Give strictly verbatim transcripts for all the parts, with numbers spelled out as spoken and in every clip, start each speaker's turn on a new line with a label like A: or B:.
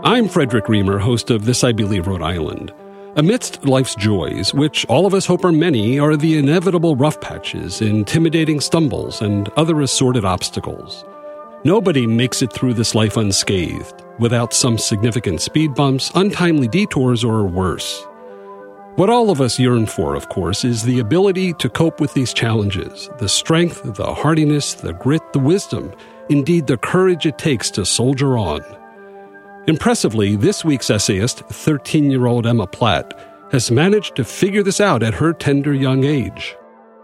A: I'm Frederick Reamer, host of This I Believe Rhode Island. Amidst life's joys, which all of us hope are many, are the inevitable rough patches, intimidating stumbles, and other assorted obstacles. Nobody makes it through this life unscathed, without some significant speed bumps, untimely detours, or worse. What all of us yearn for, of course, is the ability to cope with these challenges, the strength, the hardiness, the grit, the wisdom, indeed the courage it takes to soldier on. Impressively, this week's essayist, thirteen-year-old Emma Platt, has managed to figure this out at her tender young age.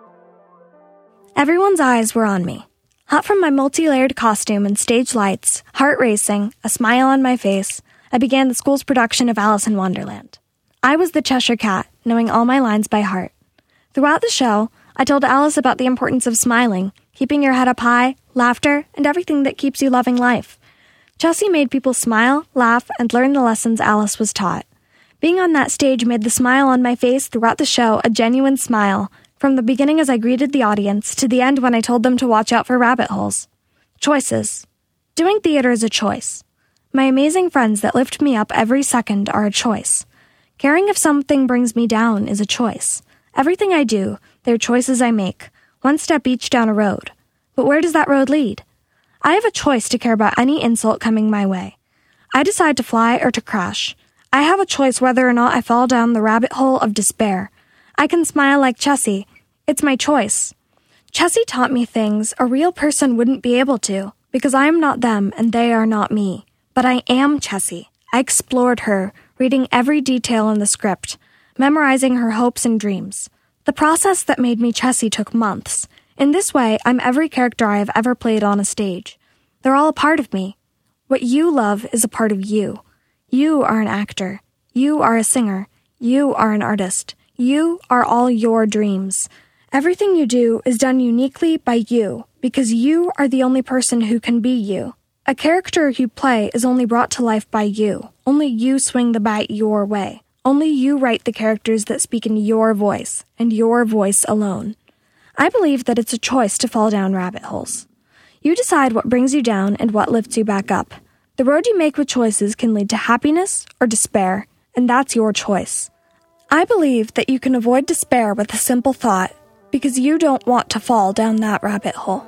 B: Everyone's eyes were on me. Hot from my multi-layered costume and stage lights, heart racing, a smile on my face, I began the school's production of Alice in Wonderland. I was the Cheshire Cat, knowing all my lines by heart. Throughout the show, I told Alice about the importance of smiling, keeping your head up high, laughter, and everything that keeps you loving life. Chessie made people smile, laugh, and learn the lessons Alice was taught. Being on that stage made the smile on my face throughout the show a genuine smile, from the beginning as I greeted the audience to the end when I told them to watch out for rabbit holes. Choices. Doing theater is a choice. My amazing friends that lift me up every second are a choice. Caring if something brings me down is a choice. Everything I do, they're choices I make, one step each down a road. But where does that road lead? I have a choice to care about any insult coming my way. I decide to fly or to crash. I have a choice whether or not I fall down the rabbit hole of despair. I can smile like Chessie. It's my choice. Chessie taught me things a real person wouldn't be able to, because I am not them and they are not me. But I am Chessie. I explored her, reading every detail in the script, memorizing her hopes and dreams. The process that made me Chessie took months. In this way, I'm every character I have ever played on a stage. They're all a part of me. What you love is a part of you. You are an actor. You are a singer. You are an artist. You are all your dreams. Everything you do is done uniquely by you, because you are the only person who can be you. A character you play is only brought to life by you. Only you swing the bat your way. Only you write the characters that speak in your voice, and your voice alone. I believe that it's a choice to fall down rabbit holes. You decide what brings you down and what lifts you back up. The road you make with choices can lead to happiness or despair, and that's your choice. I believe that you can avoid despair with a simple thought, because you don't want to fall down that rabbit hole.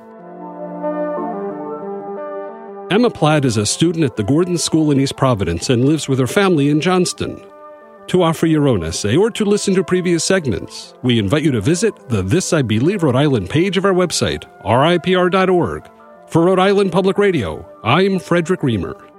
A: Emma Platt is a student at the Gordon School in East Providence and lives with her family in Johnston. To offer your own essay or to listen to previous segments, we invite you to visit the This I Believe Rhode Island page of our website, R I P R dot org. For Rhode Island Public Radio, I'm Frederick Reamer.